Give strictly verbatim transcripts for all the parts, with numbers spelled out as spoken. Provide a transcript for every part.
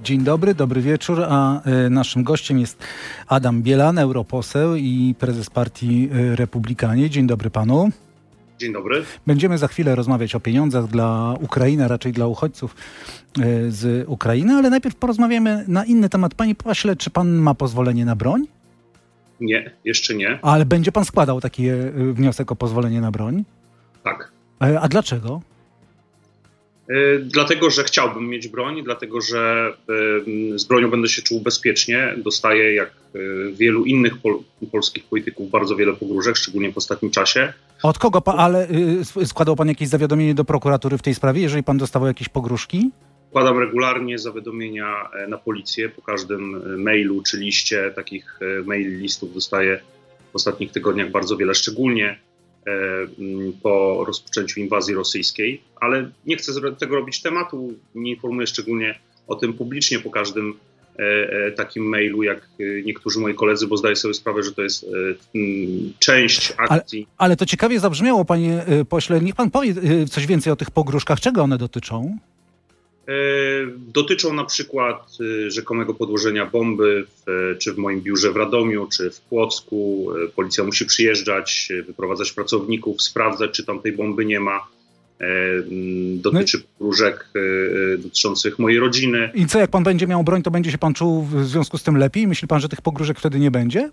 Dzień dobry, dobry wieczór, a y, naszym gościem jest Adam Bielan, europoseł i prezes partii y, Republikanie. Dzień dobry panu. Dzień dobry. Będziemy za chwilę rozmawiać o pieniądzach dla Ukrainy, a raczej dla uchodźców y, z Ukrainy, ale najpierw porozmawiamy na inny temat. Panie pośle, czy pan ma pozwolenie na broń? Nie, jeszcze nie. Ale będzie pan składał taki y, wniosek o pozwolenie na broń? Tak. Y, a dlaczego? Y, dlatego, że chciałbym mieć broń, dlatego, że y, z bronią będę się czuł bezpiecznie. Dostaję, jak y, wielu innych pol- polskich polityków, bardzo wiele pogróżek, szczególnie w ostatnim czasie. Od kogo pan, ale y, składał pan jakieś zawiadomienie do prokuratury w tej sprawie, jeżeli pan dostawał jakieś pogróżki? Składam regularnie zawiadomienia na policję po każdym mailu czy liście. Takich mail listów dostaję w ostatnich tygodniach bardzo wiele, szczególnie po rozpoczęciu inwazji rosyjskiej, ale nie chcę z tego robić tematu, nie informuję szczególnie o tym publicznie po każdym takim mailu, jak niektórzy moi koledzy, bo zdaję sobie sprawę, że to jest część akcji. Ale, ale to ciekawie zabrzmiało, panie pośle. Niech pan powie coś więcej o tych pogróżkach. Czego one dotyczą? Dotyczą na przykład rzekomego podłożenia bomby w, czy w moim biurze w Radomiu, czy w Płocku. Policja musi przyjeżdżać, wyprowadzać pracowników, sprawdzać, czy tam tej bomby nie ma. Dotyczy no. pogróżek dotyczących mojej rodziny. I co, jak pan będzie miał broń, to będzie się pan czuł w związku z tym lepiej? Myśli pan, że tych pogróżek wtedy nie będzie?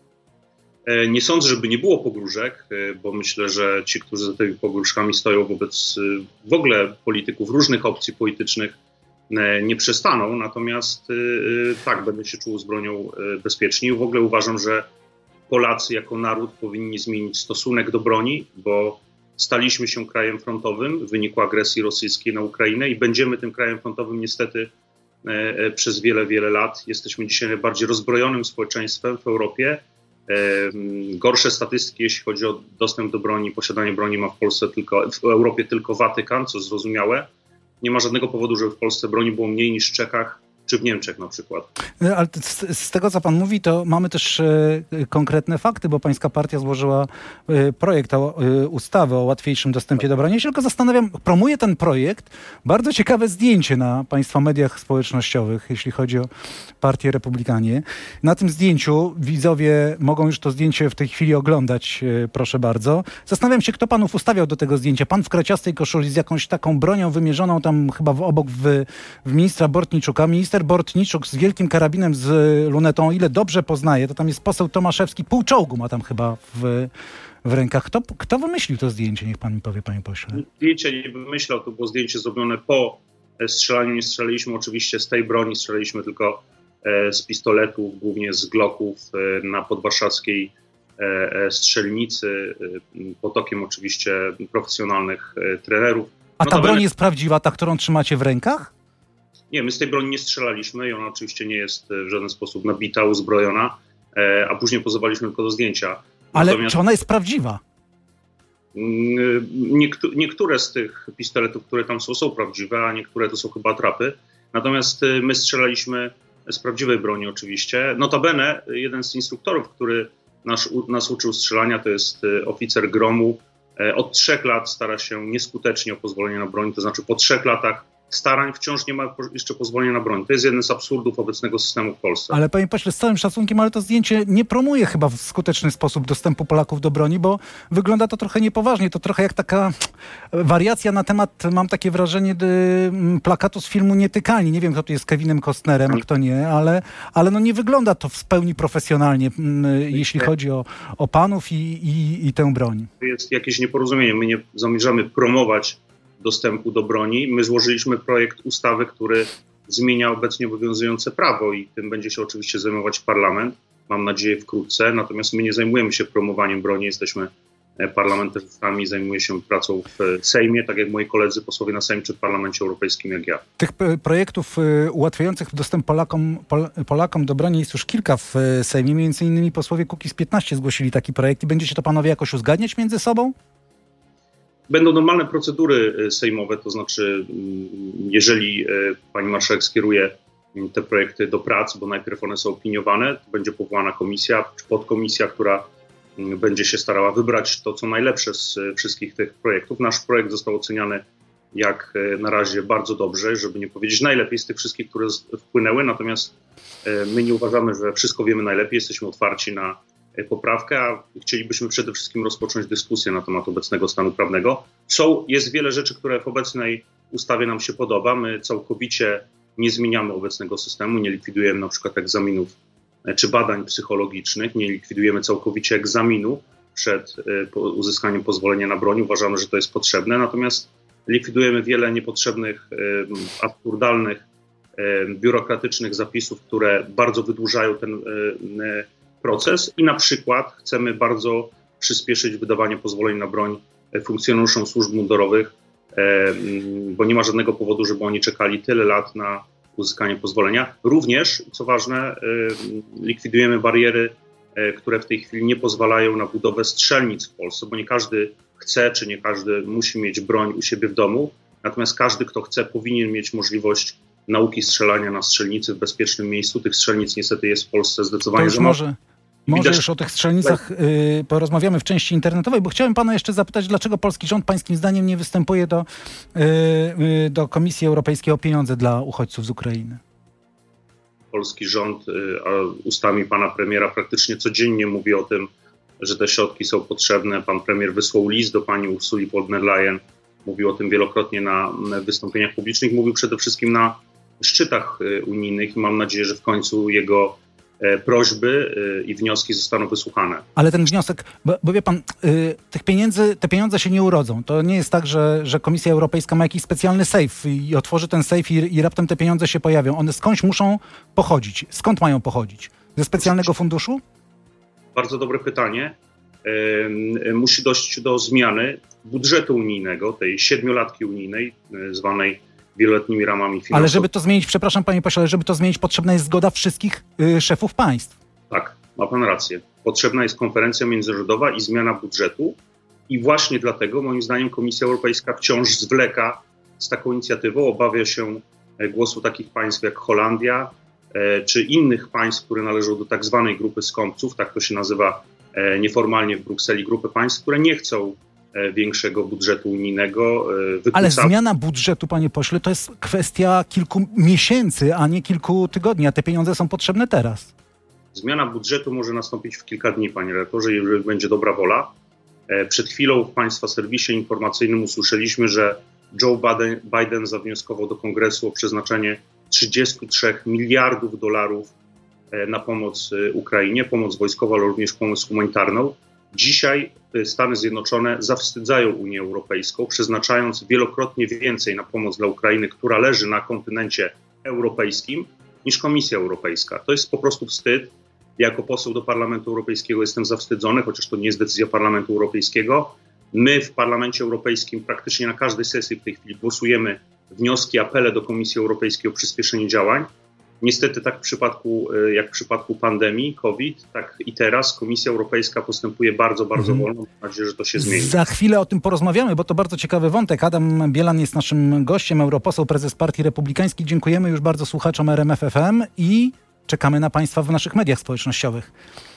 Nie sądzę, żeby nie było pogróżek, bo myślę, że ci, którzy za tymi pogróżkami stoją wobec w ogóle polityków różnych opcji politycznych, nie przestaną. Natomiast tak, będę się czuł z bronią bezpiecznie. W ogóle uważam, że Polacy jako naród powinni zmienić stosunek do broni, bo staliśmy się krajem frontowym w wyniku agresji rosyjskiej na Ukrainę i będziemy tym krajem frontowym niestety przez wiele, wiele lat. Jesteśmy dzisiaj najbardziej rozbrojonym społeczeństwem w Europie. Gorsze statystyki, jeśli chodzi o dostęp do broni, posiadanie broni ma w Polsce tylko, w Europie tylko Watykan, co zrozumiałe. Nie ma żadnego powodu, żeby w Polsce broni było mniej niż w Czechach czy w Niemczech na przykład. Ale z, z tego, co pan mówi, to mamy też e, konkretne fakty, bo pańska partia złożyła e, projekt o, e, ustawy o łatwiejszym dostępie do broni. Ja się tylko zastanawiam, promuje ten projekt bardzo ciekawe zdjęcie na państwa mediach społecznościowych, jeśli chodzi o partię Republikanie. Na tym zdjęciu widzowie mogą już to zdjęcie w tej chwili oglądać, e, proszę bardzo. Zastanawiam się, kto panów ustawiał do tego zdjęcia. Pan w kraciastej koszuli z jakąś taką bronią wymierzoną tam chyba w, obok w, w ministra Bortniczuka. Minister Bortniczuk z wielkim karabinem z lunetą, o ile dobrze poznaję, to tam jest poseł Tomaszewski, pół czołgu ma tam chyba w, w rękach. Kto, kto wymyślił to zdjęcie? Niech pan mi powie, panie pośle. Zdjęcie nie wymyślał, to było zdjęcie zrobione po strzelaniu. Nie strzelaliśmy oczywiście z tej broni, strzelaliśmy tylko z pistoletów, głównie z Glocków na podwarszawskiej strzelnicy, pod okiem oczywiście profesjonalnych trenerów. A ta broń jest prawdziwa, ta, którą trzymacie w rękach? Nie, my z tej broni nie strzelaliśmy i ona oczywiście nie jest w żaden sposób nabita, uzbrojona, a później pozowaliśmy tylko do zdjęcia. Ale Natomiast, czy ona jest prawdziwa? Niektó- niektóre z tych pistoletów, które tam są, są prawdziwe, a niektóre to są chyba atrapy. Natomiast my strzelaliśmy z prawdziwej broni oczywiście. Notabene jeden z instruktorów, który nas, nas uczył strzelania, to jest oficer Gromu. Od trzech lat stara się nieskutecznie o pozwolenie na broń, to znaczy po trzech latach starań wciąż nie ma jeszcze pozwolenia na broń. To jest jeden z absurdów obecnego systemu w Polsce. Ale panie pośle, z całym szacunkiem, ale to zdjęcie nie promuje chyba w skuteczny sposób dostępu Polaków do broni, bo wygląda to trochę niepoważnie. To trochę jak taka wariacja na temat, mam takie wrażenie, plakatu z filmu Nietykalni. Nie wiem, kto tu jest Kevinem Costnerem, a kto nie, ale, ale no nie wygląda to w pełni profesjonalnie, jeśli chodzi o, o panów i, i, i tę broń. To jest jakieś nieporozumienie. My nie zamierzamy promować dostępu do broni. My złożyliśmy projekt ustawy, który zmienia obecnie obowiązujące prawo i tym będzie się oczywiście zajmować parlament, mam nadzieję wkrótce, natomiast my nie zajmujemy się promowaniem broni, jesteśmy parlamentarzystami, zajmuję się pracą w Sejmie, tak jak moi koledzy posłowie na Sejm czy w Parlamencie Europejskim jak ja. Tych projektów ułatwiających dostęp Polakom, Pol- Polakom do broni jest już kilka w Sejmie, między innymi posłowie Kukiz piętnaście zgłosili taki projekt i będziecie to panowie jakoś uzgadniać między sobą? Będą normalne procedury sejmowe, to znaczy jeżeli pani marszałek skieruje te projekty do prac, bo najpierw one są opiniowane, to będzie powołana komisja czy podkomisja, która będzie się starała wybrać to, co najlepsze z wszystkich tych projektów. Nasz projekt został oceniany jak na razie bardzo dobrze, żeby nie powiedzieć najlepiej z tych wszystkich, które wpłynęły, natomiast my nie uważamy, że wszystko wiemy najlepiej, jesteśmy otwarci na poprawkę, a chcielibyśmy przede wszystkim rozpocząć dyskusję na temat obecnego stanu prawnego. Są, jest wiele rzeczy, które w obecnej ustawie nam się podoba. My całkowicie nie zmieniamy obecnego systemu, nie likwidujemy na przykład egzaminów czy badań psychologicznych, nie likwidujemy całkowicie egzaminu przed uzyskaniem pozwolenia na broń. Uważamy, że to jest potrzebne, natomiast likwidujemy wiele niepotrzebnych, absurdalnych, biurokratycznych zapisów, które bardzo wydłużają ten proces i na przykład chcemy bardzo przyspieszyć wydawanie pozwoleń na broń funkcjonariuszom służb mundurowych, bo nie ma żadnego powodu, żeby oni czekali tyle lat na uzyskanie pozwolenia. Również, co ważne, likwidujemy bariery, które w tej chwili nie pozwalają na budowę strzelnic w Polsce, bo nie każdy chce, czy nie każdy musi mieć broń u siebie w domu, natomiast każdy, kto chce, powinien mieć możliwość nauki strzelania na strzelnicy w bezpiecznym miejscu. Tych strzelnic niestety jest w Polsce zdecydowanie za mało. Może już o tych strzelnicach y, porozmawiamy w części internetowej, bo chciałem pana jeszcze zapytać, dlaczego polski rząd pańskim zdaniem nie występuje do, y, y, do Komisji Europejskiej o pieniądze dla uchodźców z Ukrainy? Polski rząd y, a ustami pana premiera praktycznie codziennie mówi o tym, że te środki są potrzebne. Pan premier wysłał list do pani Ursuli von der Leyen, mówił o tym wielokrotnie na wystąpieniach publicznych, mówił przede wszystkim na szczytach unijnych i mam nadzieję, że w końcu jego prośby i wnioski zostaną wysłuchane. Ale ten wniosek, bo, bo wie pan, y, tych pieniędzy, te pieniądze się nie urodzą. To nie jest tak, że, że Komisja Europejska ma jakiś specjalny sejf i otworzy ten sejf i, i raptem te pieniądze się pojawią. One skądś muszą pochodzić. Skąd mają pochodzić? Ze specjalnego funduszu? Bardzo dobre pytanie. Y, musi dojść do zmiany budżetu unijnego, tej siedmiolatki unijnej, y, zwanej wieloletnimi ramami finansowymi. Ale żeby to zmienić, przepraszam panie pośle, ale żeby to zmienić, potrzebna jest zgoda wszystkich y, szefów państw. Tak, ma pan rację. Potrzebna jest konferencja międzynarodowa i zmiana budżetu i właśnie dlatego moim zdaniem Komisja Europejska wciąż zwleka z taką inicjatywą. Obawia się głosu takich państw jak Holandia e, czy innych państw, które należą do tak zwanej grupy skąpców, tak to się nazywa e, nieformalnie w Brukseli, grupy państw, które nie chcą większego budżetu unijnego. Wyklucza... Ale zmiana budżetu, panie pośle, to jest kwestia kilku miesięcy, a nie kilku tygodni, a te pieniądze są potrzebne teraz. Zmiana budżetu może nastąpić w kilka dni, panie redaktorze, jeżeli będzie dobra wola. Przed chwilą w państwa serwisie informacyjnym usłyszeliśmy, że Joe Biden, Biden zawnioskował do Kongresu o przeznaczenie trzydzieści trzy miliardów dolarów na pomoc Ukrainie, pomoc wojskową, ale również pomoc humanitarną. Dzisiaj Stany Zjednoczone zawstydzają Unię Europejską, przeznaczając wielokrotnie więcej na pomoc dla Ukrainy, która leży na kontynencie europejskim, niż Komisja Europejska. To jest po prostu wstyd. Jako poseł do Parlamentu Europejskiego jestem zawstydzony, chociaż to nie jest decyzja Parlamentu Europejskiego. My w Parlamencie Europejskim praktycznie na każdej sesji w tej chwili głosujemy wnioski, apele do Komisji Europejskiej o przyspieszenie działań. Niestety tak w przypadku, jak w przypadku pandemii COVID, tak i teraz Komisja Europejska postępuje bardzo, bardzo wolno. Mam nadzieję, że to się zmieni. Za chwilę o tym porozmawiamy, bo to bardzo ciekawy wątek. Adam Bielan jest naszym gościem, europoseł, prezes Partii Republikańskiej. Dziękujemy już bardzo słuchaczom R M F F M i czekamy na państwa w naszych mediach społecznościowych.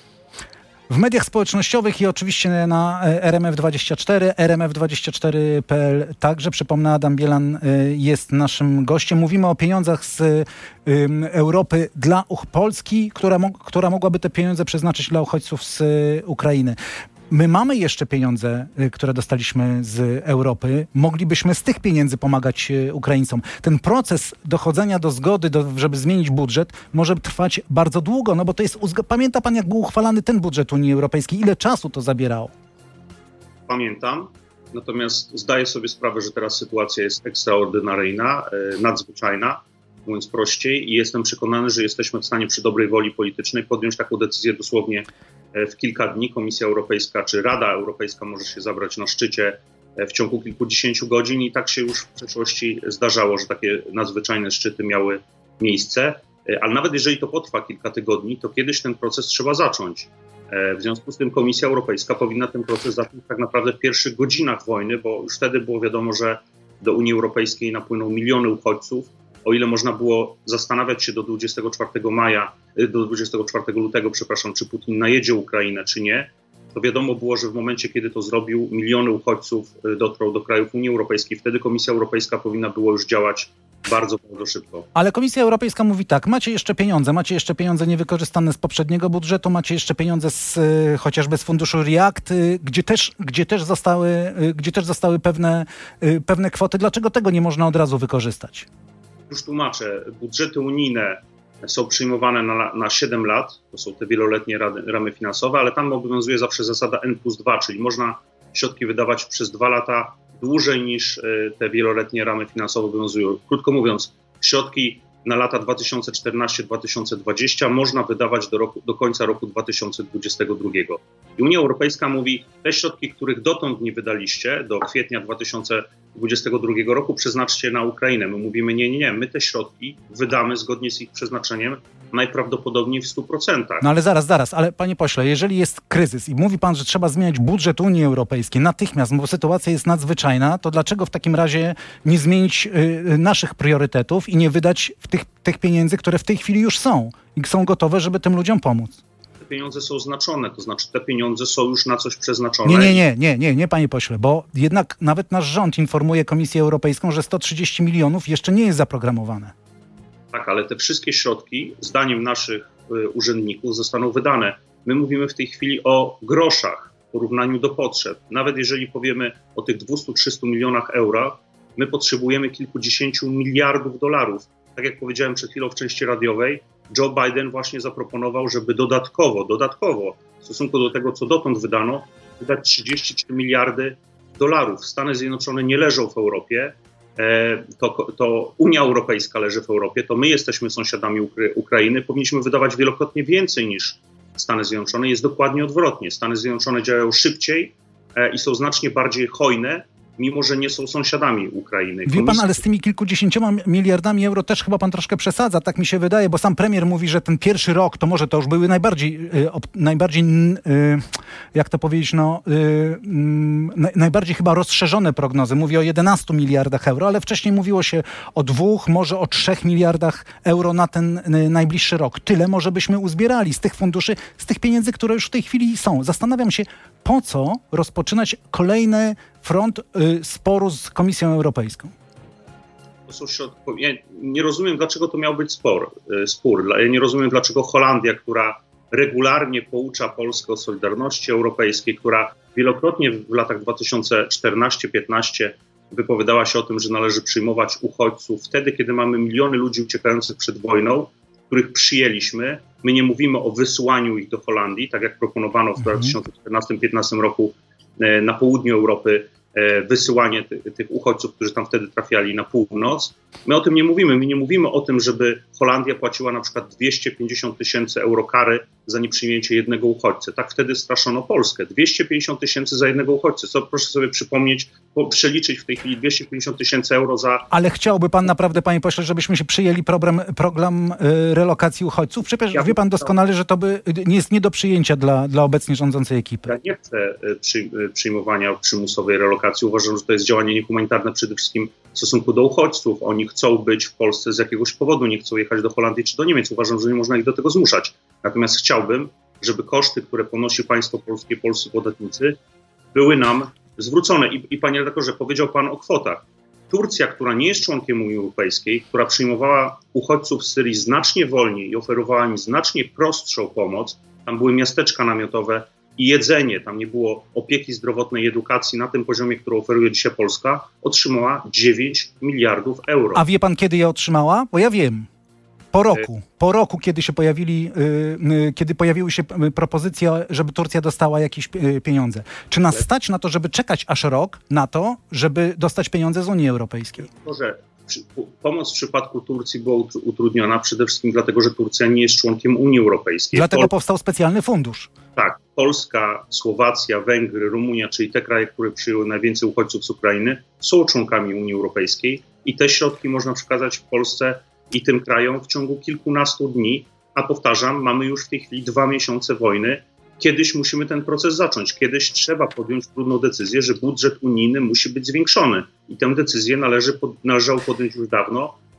W mediach społecznościowych i oczywiście na R M F dwadzieścia cztery, R M F dwadzieścia cztery kropka P L także. Przypomnę, Adam Bielan jest naszym gościem. Mówimy o pieniądzach z Europy dla Polski, która, która mogłaby te pieniądze przeznaczyć dla uchodźców z Ukrainy. My mamy jeszcze pieniądze, które dostaliśmy z Europy. Moglibyśmy z tych pieniędzy pomagać Ukraińcom. Ten proces dochodzenia do zgody, do, żeby zmienić budżet, może trwać bardzo długo, no bo to jest... Pamięta pan, jak był uchwalany ten budżet Unii Europejskiej? Ile czasu to zabierało? Pamiętam. Natomiast zdaję sobie sprawę, że teraz sytuacja jest ekstraordynaryjna, nadzwyczajna, mówiąc prościej, i jestem przekonany, że jesteśmy w stanie przy dobrej woli politycznej podjąć taką decyzję dosłownie w kilka dni. Komisja Europejska czy Rada Europejska może się zabrać na szczycie w ciągu kilkudziesięciu godzin i tak się już w przeszłości zdarzało, że takie nadzwyczajne szczyty miały miejsce. Ale nawet jeżeli to potrwa kilka tygodni, to kiedyś ten proces trzeba zacząć. W związku z tym Komisja Europejska powinna ten proces zacząć tak naprawdę w pierwszych godzinach wojny, bo już wtedy było wiadomo, że do Unii Europejskiej napłyną miliony uchodźców. O ile można było zastanawiać się do dwudziestego czwartego maja, do dwudziestego czwartego lutego, przepraszam, czy Putin najedzie Ukrainę, czy nie, to wiadomo było, że w momencie, kiedy to zrobił, miliony uchodźców dotrą do krajów Unii Europejskiej. Wtedy Komisja Europejska powinna była już działać bardzo, bardzo szybko. Ale Komisja Europejska mówi tak, macie jeszcze pieniądze, macie jeszcze pieniądze niewykorzystane z poprzedniego budżetu, macie jeszcze pieniądze z, y, chociażby z funduszu REACT, y, gdzie też, gdzie też zostały, y, gdzie też zostały pewne, y, pewne kwoty. Dlaczego tego nie można od razu wykorzystać? Już tłumaczę, budżety unijne są przyjmowane na, na siedem lat, to są te wieloletnie rady, ramy finansowe, ale tam obowiązuje zawsze zasada N plus dwa, czyli można środki wydawać przez dwa lata dłużej niż te wieloletnie ramy finansowe obowiązują. Krótko mówiąc, środki na lata dwa tysiące czternasty do dwa tysiące dwudziestego można wydawać do, roku, do końca roku dwa tysiące dwudziestego drugiego. I Unia Europejska mówi, te środki, których dotąd nie wydaliście do kwietnia dwa tysiące dwudziestego drugiego roku, przeznaczcie na Ukrainę. My mówimy, nie, nie, nie, my te środki wydamy zgodnie z ich przeznaczeniem najprawdopodobniej w stu procentach. No ale zaraz, zaraz, ale panie pośle, jeżeli jest kryzys i mówi pan, że trzeba zmieniać budżet Unii Europejskiej natychmiast, bo sytuacja jest nadzwyczajna, to dlaczego w takim razie nie zmienić y, naszych priorytetów i nie wydać w tych, tych pieniędzy, które w tej chwili już są i są gotowe, żeby tym ludziom pomóc? Te pieniądze są znaczone, to znaczy te pieniądze są już na coś przeznaczone. Nie, nie, nie, nie, nie, nie, panie pośle, bo jednak nawet nasz rząd informuje Komisję Europejską, że sto trzydzieści milionów jeszcze nie jest zaprogramowane. Tak, ale te wszystkie środki, zdaniem naszych y, urzędników, zostaną wydane. My mówimy w tej chwili o groszach w porównaniu do potrzeb. Nawet jeżeli powiemy o tych dwieście trzysta milionach euro, my potrzebujemy kilkudziesięciu miliardów dolarów. Tak jak powiedziałem przed chwilą w części radiowej, Joe Biden właśnie zaproponował, żeby dodatkowo, dodatkowo w stosunku do tego, co dotąd wydano, wydać trzydzieści trzy miliardy dolarów. Stany Zjednoczone nie leżą w Europie, to, to Unia Europejska leży w Europie, to my jesteśmy sąsiadami Ukry- Ukrainy, powinniśmy wydawać wielokrotnie więcej niż Stany Zjednoczone. Jest dokładnie odwrotnie. Stany Zjednoczone działają szybciej i są znacznie bardziej hojne, mimo że nie są sąsiadami Ukrainy. Wie pan, ale z tymi kilkudziesięcioma miliardami euro też chyba pan troszkę przesadza, tak mi się wydaje, bo sam premier mówi, że ten pierwszy rok to może to już były najbardziej, y, ob, najbardziej y, jak to powiedzieć, no y, y, najbardziej chyba rozszerzone prognozy. Mówi o jedenastu miliardach euro, ale wcześniej mówiło się o dwóch, może o trzech miliardach euro na ten y, najbliższy rok. Tyle może byśmy uzbierali z tych funduszy, z tych pieniędzy, które już w tej chwili są. Zastanawiam się, po co rozpoczynać kolejny front y, sporu z Komisją Europejską? To są środki. Ja nie rozumiem, dlaczego to miał być spor, y, spór. Ja nie rozumiem, dlaczego Holandia, która regularnie poucza Polskę o solidarności europejskiej, która wielokrotnie w latach dwa tysiące czternastym do piętnastego wypowiadała się o tym, że należy przyjmować uchodźców wtedy, kiedy mamy miliony ludzi uciekających przed wojną, których przyjęliśmy. My nie mówimy o wysyłaniu ich do Holandii, tak jak proponowano w dwa tysiące czternastym do piętnastego roku na południu Europy, wysyłanie ty, tych uchodźców, którzy tam wtedy trafiali na północ. My o tym nie mówimy. My nie mówimy o tym, żeby Holandia płaciła na przykład dwieście pięćdziesiąt tysięcy euro kary za nieprzyjęcie jednego uchodźcy. Tak wtedy straszono Polskę. dwieście pięćdziesiąt tysięcy za jednego uchodźcę. Co proszę sobie przypomnieć, po, przeliczyć w tej chwili dwieście pięćdziesiąt tysięcy euro za... Ale chciałby pan naprawdę, panie pośle, żebyśmy się przyjęli program, program y, relokacji uchodźców? Przecież ja wie pan doskonale, że to by nie jest nie do przyjęcia dla, dla obecnie rządzącej ekipy. Ja nie chcę przy, przyjmowania przymusowej relokacji. Uważam, że to jest działanie niehumanitarne przede wszystkim w stosunku do uchodźców. Oni chcą być w Polsce z jakiegoś powodu, nie chcą jechać do Holandii czy do Niemiec. Uważam, że nie można ich do tego zmuszać. Natomiast chciałbym, żeby koszty, które ponosi państwo polskie, polscy podatnicy, były nam zwrócone. I, i panie redaktorze, powiedział pan o kwotach. Turcja, która nie jest członkiem Unii Europejskiej, która przyjmowała uchodźców z Syrii znacznie wolniej i oferowała im znacznie prostszą pomoc, tam były miasteczka namiotowe i jedzenie, tam nie było opieki zdrowotnej i edukacji na tym poziomie, którą oferuje dzisiaj Polska, otrzymała dziewięć miliardów euro. A wie pan, kiedy je otrzymała? Bo ja wiem. Po roku. Po roku, kiedy się pojawili, yy, kiedy pojawiły się propozycje, żeby Turcja dostała jakieś yy, pieniądze. Czy nas stać na to, żeby czekać aż rok na to, żeby dostać pieniądze z Unii Europejskiej? Może pomoc w przypadku Turcji była utrudniona przede wszystkim dlatego, że Turcja nie jest członkiem Unii Europejskiej. Dlatego Pol- powstał specjalny fundusz. Tak. Polska, Słowacja, Węgry, Rumunia, czyli te kraje, które przyjęły najwięcej uchodźców z Ukrainy, są członkami Unii Europejskiej i te środki można przekazać w Polsce i tym krajom w ciągu kilkunastu dni, a powtarzam, mamy już w tej chwili dwa miesiące wojny. Kiedyś musimy ten proces zacząć. Kiedyś trzeba podjąć trudną decyzję, że budżet unijny musi być zwiększony. I tę decyzję należy pod, należało podjąć już dawno.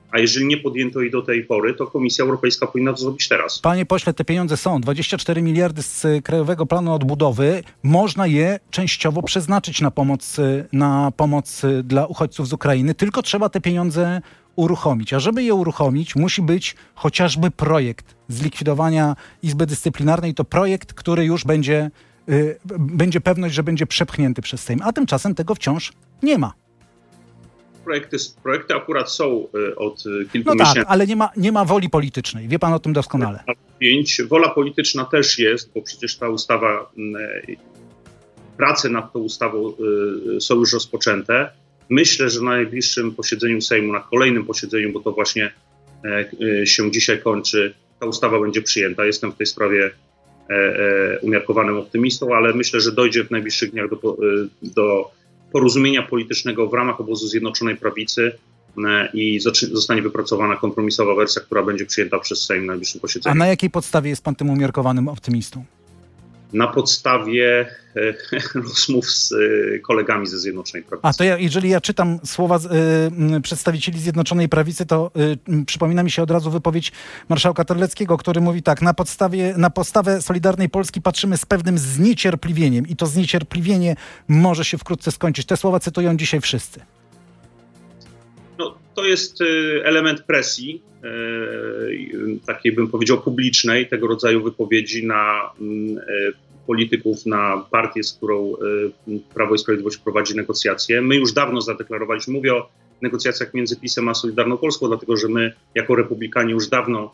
a jeżeli nie podjęto jej do tej pory, to Komisja Europejska powinna to zrobić teraz. Panie pośle, te pieniądze są. dwadzieścia cztery miliardy z Krajowego Planu Odbudowy. Można je częściowo przeznaczyć na pomoc, na pomoc dla uchodźców z Ukrainy, tylko trzeba te pieniądze uruchomić. A żeby je uruchomić, musi być chociażby projekt zlikwidowania Izby Dyscyplinarnej. To projekt, który już będzie, y, będzie pewność, że będzie przepchnięty przez Sejm. A tymczasem tego wciąż nie ma. Projekty, projekty akurat są od kilku no miesięcy. Tak, ale nie ma, nie ma woli politycznej. Wie pan o tym doskonale. Pięć. Wola polityczna też jest, bo przecież ta ustawa, prace nad tą ustawą są już rozpoczęte. Myślę, że na najbliższym posiedzeniu Sejmu, na kolejnym posiedzeniu, bo to właśnie się dzisiaj kończy, ta ustawa będzie przyjęta. Jestem w tej sprawie umiarkowanym optymistą, ale myślę, że dojdzie w najbliższych dniach do, do porozumienia politycznego w ramach obozu Zjednoczonej Prawicy i zostanie wypracowana kompromisowa wersja, która będzie przyjęta przez Sejm na najbliższym posiedzeniu. A na jakiej podstawie jest pan tym umiarkowanym optymistą? Na podstawie rozmów z kolegami ze Zjednoczonej Prawicy. A to ja, jeżeli ja czytam słowa y, przedstawicieli Zjednoczonej Prawicy, to y, przypomina mi się od razu wypowiedź marszałka Terleckiego, który mówi tak: na podstawie, na postawę Solidarnej Polski patrzymy z pewnym zniecierpliwieniem i to zniecierpliwienie może się wkrótce skończyć. Te słowa cytują dzisiaj wszyscy. No, to jest element presji, takiej bym powiedział publicznej, tego rodzaju wypowiedzi na polityków, na partię, z którą Prawo i Sprawiedliwość prowadzi negocjacje. My już dawno zadeklarowaliśmy, mówię o negocjacjach między PiS-em a Solidarną Polską, dlatego że my jako republikanie już dawno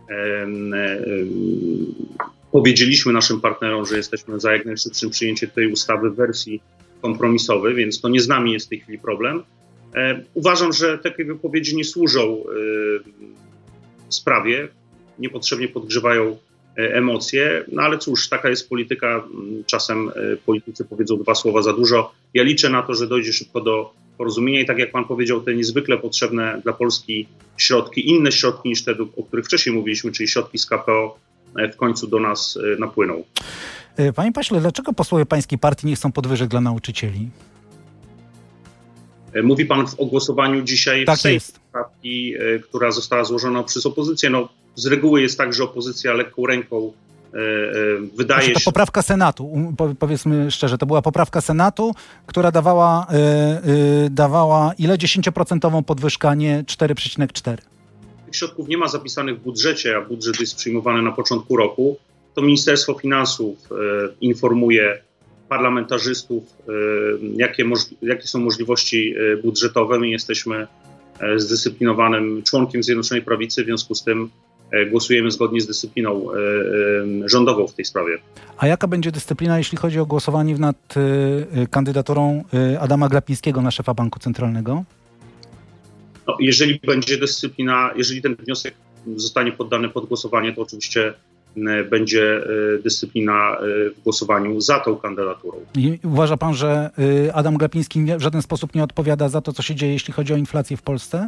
powiedzieliśmy naszym partnerom, że jesteśmy za jak najszybszym przyjęciem tej ustawy w wersji kompromisowej, więc to nie z nami jest w tej chwili problem. Uważam, że takie wypowiedzi nie służą sprawie, niepotrzebnie podgrzewają emocje, no ale cóż, taka jest polityka. Czasem politycy powiedzą dwa słowa za dużo. Ja liczę na to, że dojdzie szybko do porozumienia i tak jak pan powiedział, te niezwykle potrzebne dla Polski środki, inne środki niż te, o których wcześniej mówiliśmy, czyli środki z K P O w końcu do nas napłyną. Panie pośle, dlaczego posłowie pańskiej partii nie chcą podwyżek dla nauczycieli? Mówi pan o głosowaniu dzisiaj tak w Sejmie poprawki, która została złożona przez opozycję. No, z reguły jest tak, że opozycja lekką ręką e, wydaje znaczy, to się... poprawka Senatu, powiedzmy szczerze, to była poprawka Senatu, która dawała, e, e, dawała ile? dziesięcioprocentową podwyżkę, nie cztery przecinek cztery. Tych środków nie ma zapisanych w budżecie, a budżet jest przyjmowany na początku roku. To Ministerstwo Finansów e, informuje parlamentarzystów, jakie, moż- jakie są możliwości budżetowe. My jesteśmy zdyscyplinowanym członkiem Zjednoczonej Prawicy, w związku z tym głosujemy zgodnie z dyscypliną rządową w tej sprawie. A jaka będzie dyscyplina, jeśli chodzi o głosowanie nad kandydaturą Adama Glapińskiego na szefa Banku Centralnego? No, jeżeli będzie dyscyplina, jeżeli ten wniosek zostanie poddany pod głosowanie, to oczywiście będzie dyscyplina w głosowaniu za tą kandydaturą. I uważa pan, że Adam Glapiński w żaden sposób nie odpowiada za to, co się dzieje, jeśli chodzi o inflację w Polsce?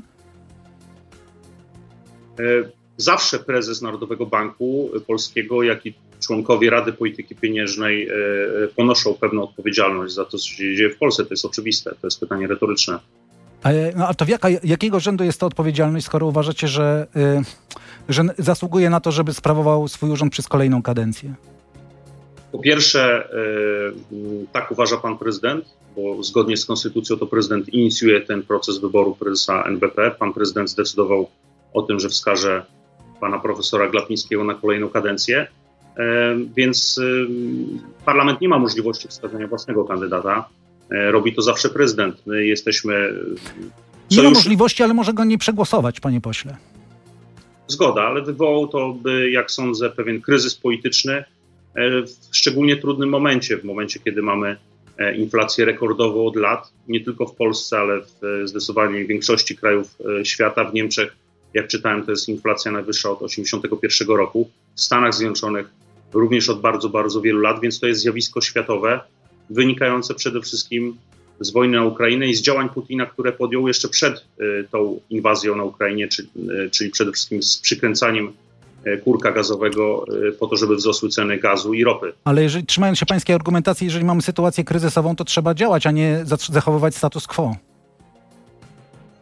Zawsze prezes Narodowego Banku Polskiego, jak i członkowie Rady Polityki Pieniężnej ponoszą pewną odpowiedzialność za to, co się dzieje w Polsce. To jest oczywiste, to jest pytanie retoryczne. A, no, a to w jaka, jakiego rzędu jest to odpowiedzialność, skoro uważacie, że, y, że zasługuje na to, żeby sprawował swój urząd przez kolejną kadencję? Po pierwsze, y, tak uważa pan prezydent, bo zgodnie z konstytucją to prezydent inicjuje ten proces wyboru prezesa N B P. Pan prezydent zdecydował o tym, że wskaże pana profesora Glapińskiego na kolejną kadencję, y, więc y, parlament nie ma możliwości wskazania własnego kandydata. Robi to zawsze prezydent. My jesteśmy... Nie ma możliwości, ale może go nie przegłosować, panie pośle. Zgoda, ale wywołał to, by, jak sądzę, pewien kryzys polityczny w szczególnie trudnym momencie, w momencie, kiedy mamy inflację rekordową od lat, nie tylko w Polsce, ale w zdecydowanej większości krajów świata. W Niemczech, jak czytałem, to jest inflacja najwyższa od osiemdziesiątego pierwszego roku. W Stanach Zjednoczonych również od bardzo, bardzo wielu lat, więc to jest zjawisko światowe, wynikające przede wszystkim z wojny na Ukrainę i z działań Putina, które podjął jeszcze przed y, tą inwazją na Ukrainie, czy, y, czyli przede wszystkim z przykręcaniem y, kurka gazowego y, po to, żeby wzrosły ceny gazu i ropy. Ale jeżeli, trzymając się pańskiej argumentacji, jeżeli mamy sytuację kryzysową, to trzeba działać, a nie zachowywać status quo.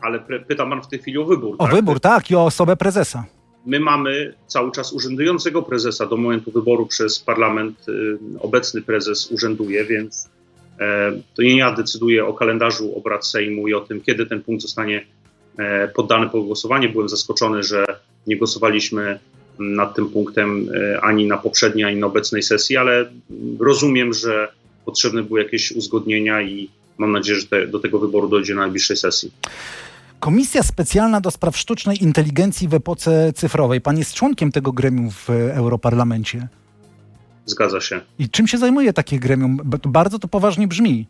ale pre, pyta pan w tej chwili o wybór. O tak? wybór, tak, i o osobę prezesa. My mamy cały czas urzędującego prezesa do momentu wyboru przez parlament. Obecny prezes urzęduje, więc to nie ja decyduję o kalendarzu obrad Sejmu i o tym, kiedy ten punkt zostanie poddany pod głosowanie. Byłem zaskoczony, że nie głosowaliśmy nad tym punktem ani na poprzedniej, ani na obecnej sesji, ale rozumiem, że potrzebne były jakieś uzgodnienia i mam nadzieję, że te, do tego wyboru dojdzie na najbliższej sesji. Komisja Specjalna do Spraw Sztucznej Inteligencji w epoce cyfrowej. Pan jest członkiem tego gremium w Europarlamencie. Zgadza się. I czym się zajmuje takie gremium? Bardzo to poważnie brzmi.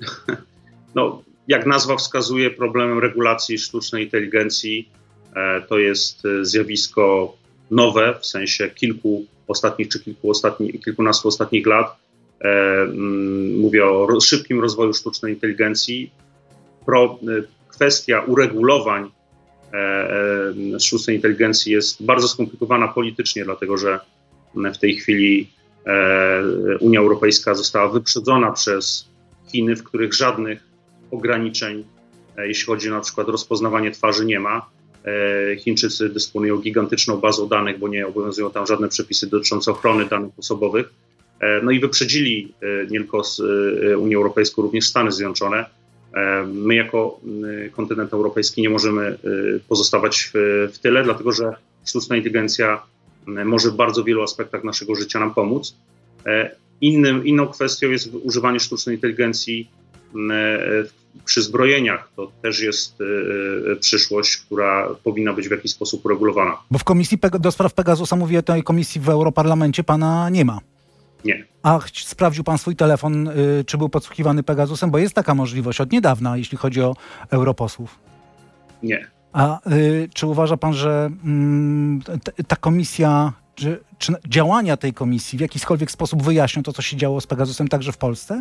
No, jak nazwa wskazuje, problemem regulacji sztucznej inteligencji e, to jest zjawisko nowe, w sensie kilku ostatnich czy kilku ostatni, kilkunastu ostatnich lat. E, mm, mówię o ro, szybkim rozwoju sztucznej inteligencji. Pro, e, kwestia uregulowań e, e, sztucznej inteligencji jest bardzo skomplikowana politycznie, dlatego że w tej chwili e, Unia Europejska została wyprzedzona przez Chiny, w których żadnych ograniczeń, e, jeśli chodzi na przykład o rozpoznawanie twarzy, nie ma. E, Chińczycy dysponują gigantyczną bazą danych, bo nie obowiązują tam żadne przepisy dotyczące ochrony danych osobowych. E, no i wyprzedzili e, nie tylko z, e, Unię Europejską, również Stany Zjednoczone. My jako kontynent europejski nie możemy pozostawać w, w tyle, dlatego że sztuczna inteligencja może w bardzo wielu aspektach naszego życia nam pomóc. Innym, inną kwestią jest używanie sztucznej inteligencji przy zbrojeniach. To też jest przyszłość, która powinna być w jakiś sposób uregulowana. Bo w Komisji do Spraw Pegasusa, mówię o tej komisji w Europarlamencie, pana nie ma. Nie. A sprawdził pan swój telefon, y, czy był podsłuchiwany Pegasusem? Bo jest taka możliwość od niedawna, jeśli chodzi o europosłów. Nie. A y, czy uważa pan, że mm, t, ta komisja, czy, czy działania tej komisji w jakikolwiek sposób wyjaśnią to, co się działo z Pegasusem także w Polsce?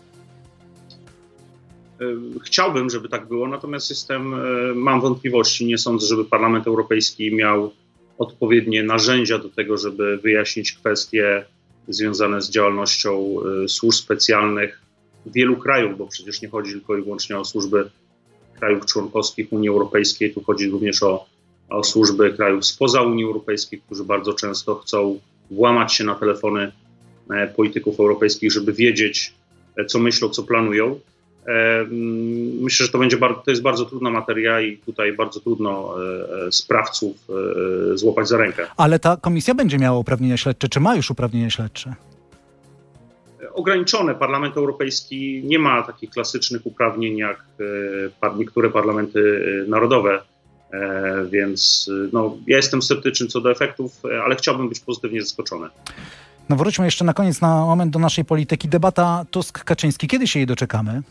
Chciałbym, żeby tak było, natomiast jestem, mam wątpliwości. Nie sądzę, żeby Parlament Europejski miał odpowiednie narzędzia do tego, żeby wyjaśnić kwestie związane z działalnością służb specjalnych wielu krajów, bo przecież nie chodzi tylko i wyłącznie o służby krajów członkowskich Unii Europejskiej, tu chodzi również o, o służby krajów spoza Unii Europejskiej, którzy bardzo często chcą włamać się na telefony polityków europejskich, żeby wiedzieć, co myślą, co planują. Myślę, że to będzie bardzo, to jest bardzo trudna materia i tutaj bardzo trudno e, sprawców e, złapać za rękę. Ale ta komisja będzie miała uprawnienia śledcze, czy ma już uprawnienia śledcze? Ograniczone. Parlament Europejski nie ma takich klasycznych uprawnień jak e, niektóre parlamenty narodowe, e, więc no, ja jestem sceptyczny co do efektów, ale chciałbym być pozytywnie zaskoczony. No wróćmy jeszcze na koniec, na moment do naszej polityki. Debata Tusk-Kaczyński. Kiedy się jej doczekamy?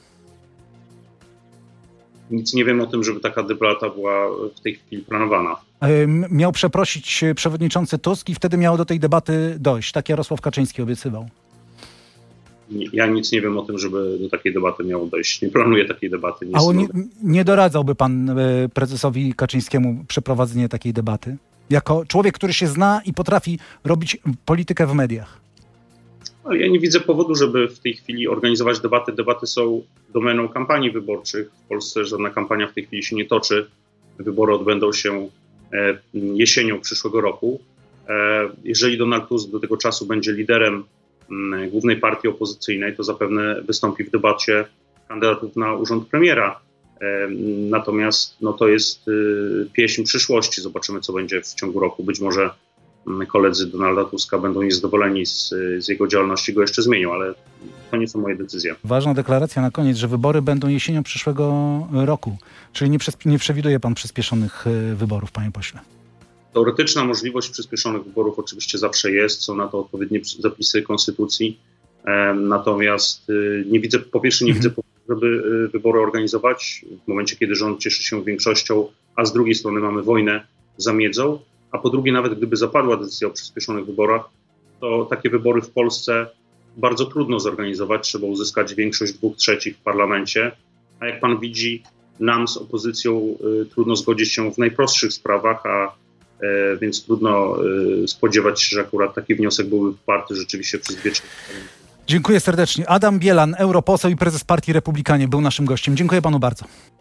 Nic nie wiem o tym, żeby taka debata była w tej chwili planowana. Miał przeprosić przewodniczący Tusk i wtedy miało do tej debaty dojść. Tak Jarosław Kaczyński obiecywał. Ja nic nie wiem o tym, żeby do takiej debaty miało dojść. Nie planuję takiej debaty. Nie A nie, nie doradzałby pan prezesowi Kaczyńskiemu przeprowadzenie takiej debaty? Jako człowiek, który się zna i potrafi robić politykę w mediach. Ja nie widzę powodu, żeby w tej chwili organizować debaty. Debaty są domeną kampanii wyborczych. W Polsce żadna kampania w tej chwili się nie toczy. Wybory odbędą się jesienią przyszłego roku. Jeżeli Donald Tusk do tego czasu będzie liderem głównej partii opozycyjnej, to zapewne wystąpi w debacie kandydatów na urząd premiera. Natomiast no, to jest pieśń przyszłości. Zobaczymy, co będzie w ciągu roku. Być może koledzy Donalda Tuska będą niezadowoleni z, z jego działalności, go jeszcze zmienią, ale to nie są moje decyzje. Ważna deklaracja na koniec, że wybory będą jesienią przyszłego roku. Czyli nie, przesp- nie przewiduje pan przyspieszonych wyborów, panie pośle? Teoretyczna możliwość przyspieszonych wyborów oczywiście zawsze jest. Są na to odpowiednie zapisy konstytucji. E, natomiast e, nie widzę, po pierwsze nie mhm. widzę powodu, żeby e, wybory organizować w momencie, kiedy rząd cieszy się większością, a z drugiej strony mamy wojnę za miedzą. A po drugie, nawet gdyby zapadła decyzja o przyspieszonych wyborach, to takie wybory w Polsce bardzo trudno zorganizować. Trzeba uzyskać większość dwóch trzecich w parlamencie. A jak pan widzi, nam z opozycją y, trudno zgodzić się w najprostszych sprawach, a y, więc trudno y, spodziewać się, że akurat taki wniosek byłby poparty rzeczywiście przez dwie trzecie. Dziękuję serdecznie. Adam Bielan, europoseł i prezes Partii Republikanie, był naszym gościem. Dziękuję panu bardzo.